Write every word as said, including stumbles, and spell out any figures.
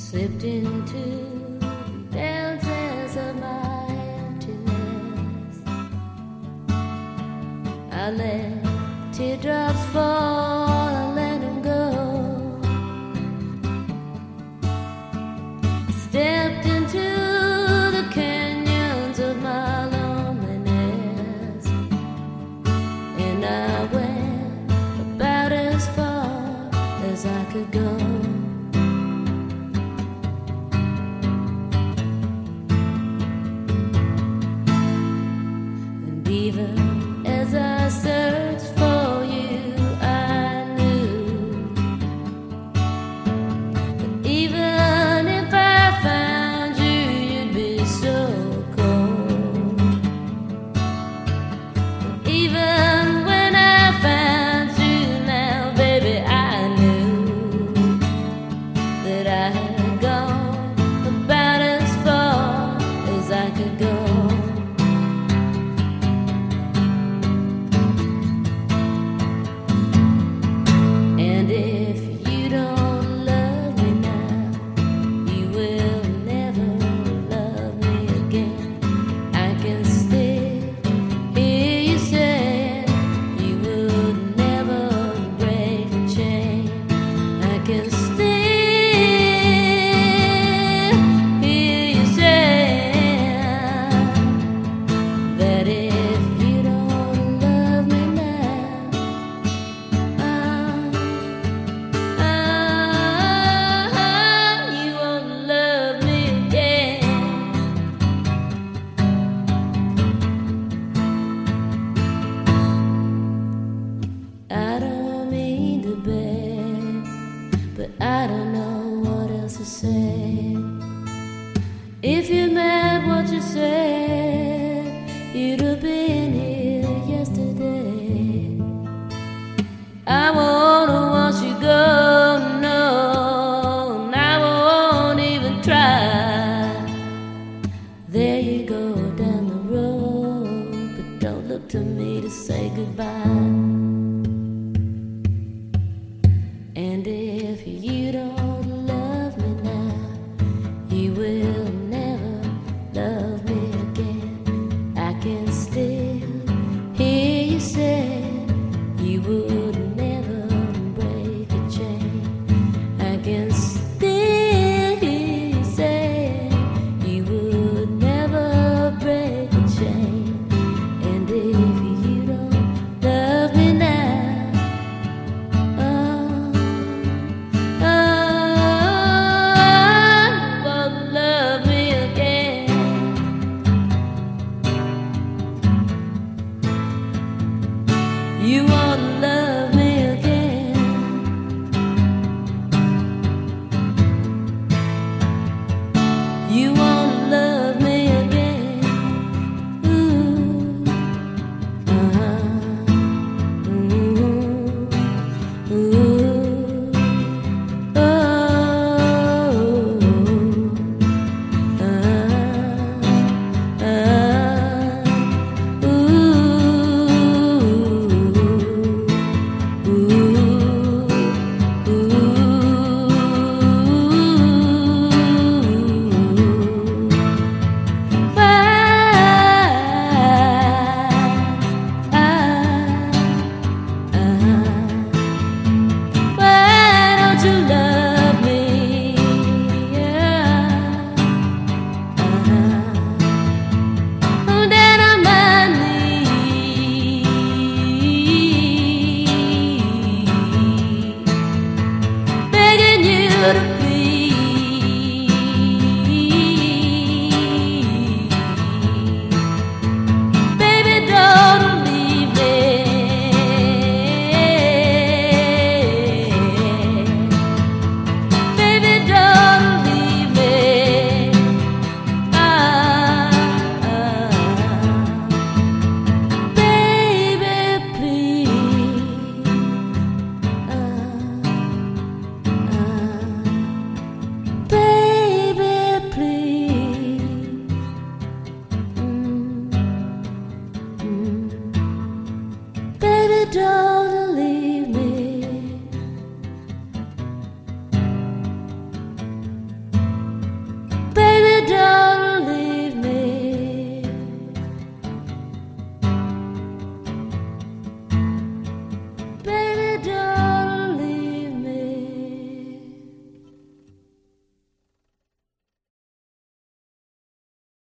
slipped into the dances of my emptiness. I let teardrops fall, I let them go. I stepped into the canyons of my loneliness, and I went about as far as I could go. Even as I searched for you, I knew that even if I found you, you'd be so cold. And even when I found you now, baby, I knew that I had gone about as far as I could go. But I don't know what else to say. If you meant what you said, you'd have been here yesterday. I won't watch you go, no, and I won't even try. There you go down the road, but don't look to me to say goodbye. And if you don't love me now, you will never love me again. I can still hear you say you would never break a chain. I can still hear you say you would never break a chain. And if you don't love me now, you won't love me again. You won't love me again. Ooh, uh-huh. Ooh, ooh, oh, uh, uh, don't